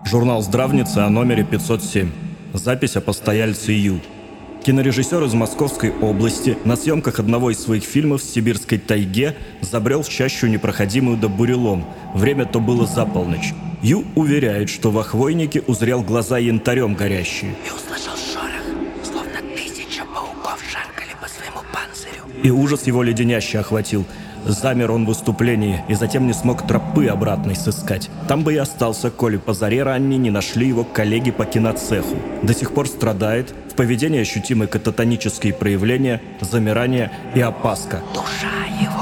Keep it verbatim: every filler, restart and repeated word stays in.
Журнал «Здравница» о номере пятьсот семь. Запись о постояльце Ю. Кинорежиссер из Московской области на съемках одного из своих фильмов в сибирской тайге забрел в чащу, непроходимую до бурелом. Время то было за полночь. Ю уверяет, что в охвойнике узрел глаза янтарем горящие. И услышал шорох, словно тысяча пауков шаркали по своему панцирю. И ужас его леденяще охватил. Замер он в выступлении и затем не смог тропы обратной сыскать. Там бы и остался, коли по заре ранней не нашли его коллеги по киноцеху. До сих пор страдает, в поведении ощутимы кататонические проявления, замирание и опаска. Душа его